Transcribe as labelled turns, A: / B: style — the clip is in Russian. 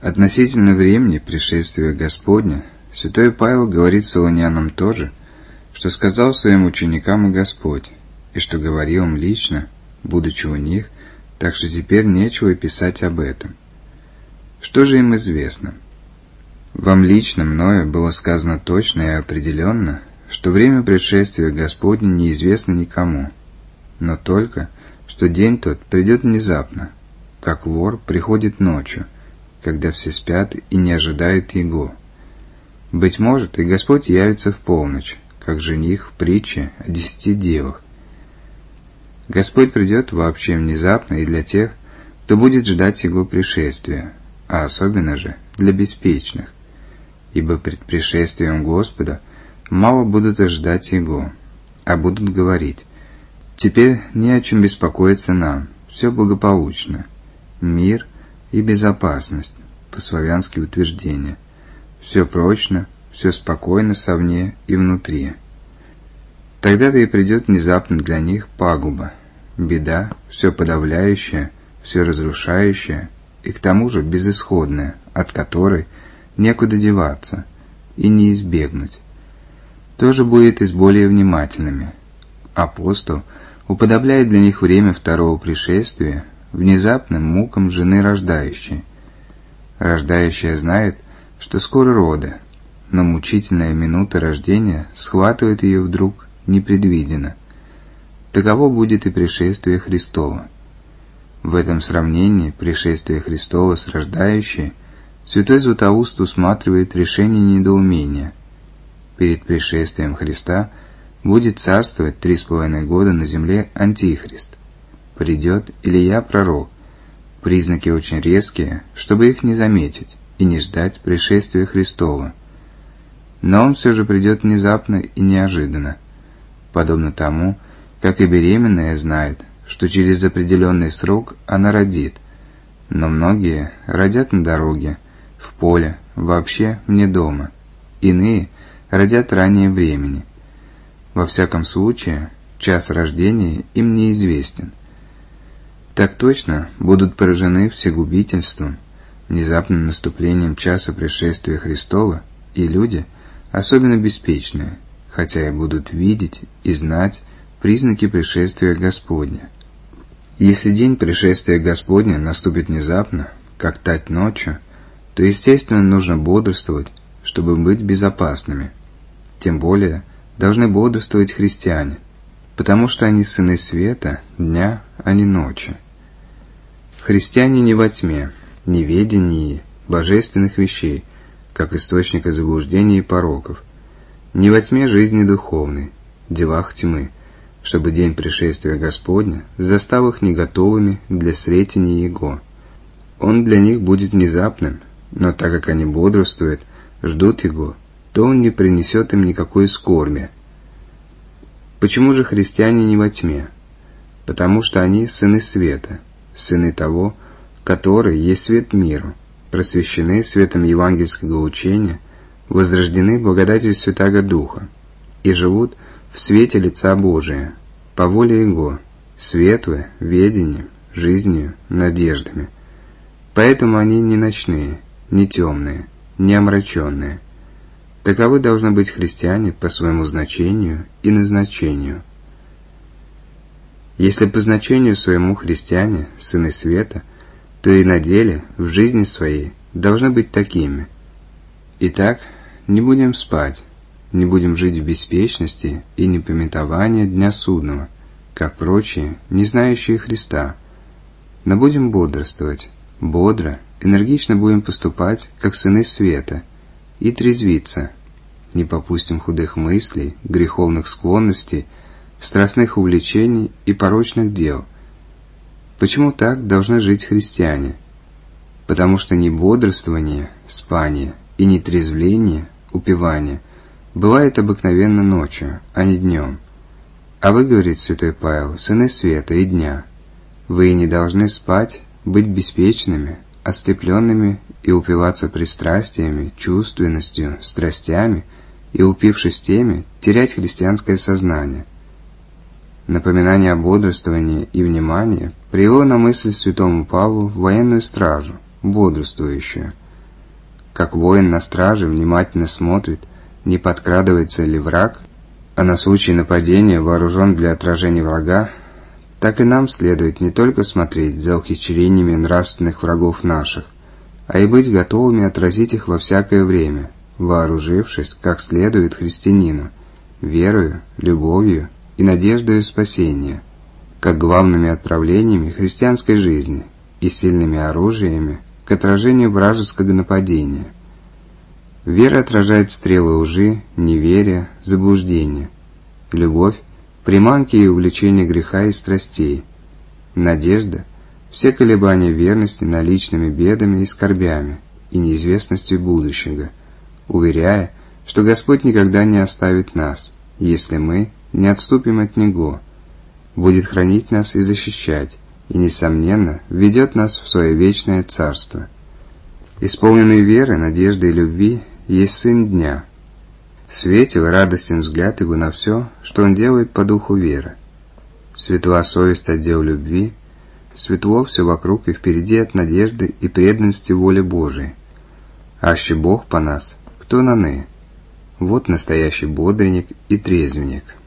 A: Относительно времени пришествия Господня, святой Павел говорит солонянам то же, что сказал своим ученикам и Господь, и что говорил им лично, будучи у них, так что теперь нечего писать об этом. Что же им известно? Вам лично мною было сказано точно и определенно, что время пришествия Господня неизвестно никому, но только, что день тот придет внезапно, как вор приходит ночью, когда все спят и не ожидают его. Быть может, и Господь явится в полночь, как жених в притче о 10 девах. Господь придет вообще внезапно и для тех, кто будет ждать Его пришествия, а особенно же для беспечных, ибо пред пришествием Господа мало будут ожидать Его, а будут говорить: «Теперь не о чем беспокоиться нам, все благополучно, мир и безопасность», по-славянски утверждение, «все прочно, все спокойно совне и внутри». Тогда-то и придет внезапно для них пагуба, беда, все подавляющая, все разрушающая и к тому же безысходная, от которой некуда деваться и не избегнуть. То же будет и с более внимательными. Апостол уподобляет для них время второго пришествия внезапным мукам жены рождающей. Рождающая знает, что скоро роды, но мучительная минута рождения схватывает ее вдруг непредвиденно. Таково будет и пришествие Христово. В этом сравнении пришествие Христова с рождающей святой Златоуст усматривает решение недоумения. Перед пришествием Христа будет царствовать 3,5 года на земле Антихрист. Придет Илия пророк. Признаки очень резкие, чтобы их не заметить и не ждать пришествия Христова. Но он все же придет внезапно и неожиданно, подобно тому, как и беременная знает, что через определенный срок она родит, но многие родят на дороге, в поле, вообще вне дома, иные родят ранее времени. Во всяком случае, час рождения им неизвестен. Так точно будут поражены всегубительством, внезапным наступлением часа пришествия Христова и люди, особенно беспечные, хотя и будут видеть и знать признаки пришествия Господня. Если день пришествия Господня наступит внезапно, как тать ночью, то, естественно, нужно бодрствовать, чтобы быть безопасными. Тем более должны бодрствовать христиане, потому что они сыны света, дня, а не ночи. Христиане не во тьме, неведении божественных вещей, как источника заблуждений и пороков, не во тьме жизни духовной, делах тьмы, чтобы день пришествия Господня застал их не готовыми для сретения Его. Он для них будет внезапным, но так как они бодрствуют, ждут Его, то Он не принесет им никакой скорби. Почему же христиане не во тьме? Потому что они сыны света, сыны того, который есть свет миру, просвещены светом евангельского учения, возрождены благодатью Святаго Духа и живут в свете лица Божия, по воле Его, светлы, ведением, жизнью, надеждами. Поэтому они не ночные, не темные, не омраченные. Таковы должны быть христиане по своему значению и назначению. Если по значению своему христиане, сыны света, то и на деле, в жизни своей, должны быть такими. Итак, не будем спать, не будем жить в беспечности и непомятовании дня судного, как прочие, не знающие Христа, но будем бодрствовать, бодро, энергично будем поступать, как сыны света, и трезвиться, не попустим худых мыслей, греховных склонностей, страстных увлечений и порочных дел. Почему так должны жить христиане? Потому что не бодрствование, спание и не трезвление, упивание бывает обыкновенно ночью, а не днем. А вы, говорит святой Павел, сыны света и дня, вы и не должны спать, быть беспечными, ослепленными и упиваться пристрастиями, чувственностью, страстями, и, упившись теми, терять христианское сознание. Напоминание о бодрствовании и внимании привело на мысль святому Павлу военную стражу, бодрствующую, как воин на страже внимательно смотрит, не подкрадывается ли враг, а на случай нападения вооружен для отражения врага, так и нам следует не только смотреть за ухищрениями нравственных врагов наших, а и быть готовыми отразить их во всякое время, вооружившись, как следует христианину, верою, любовью и надеждою спасения, как главными отправлениями христианской жизни и сильными оружиями к отражению вражеского нападения. Вера отражает стрелы лжи, неверия, заблуждения. Любовь — приманки и увлечения греха и страстей. Надежда — все колебания верности наличными бедами и скорбями и неизвестностью будущего, уверяя, что Господь никогда не оставит нас, если мы не отступим от Него, будет хранить нас и защищать, и, несомненно, введет нас в свое вечное царство. Исполненный веры, надежды и любви есть Сын Дня. Светел и радостен взгляд его на все, что он делает по духу веры. Светла совесть от дел любви, светло все вокруг и впереди от надежды и преданности воле Божией. Аще Бог по нас, кто наны? Вот настоящий бодренник и трезвенник.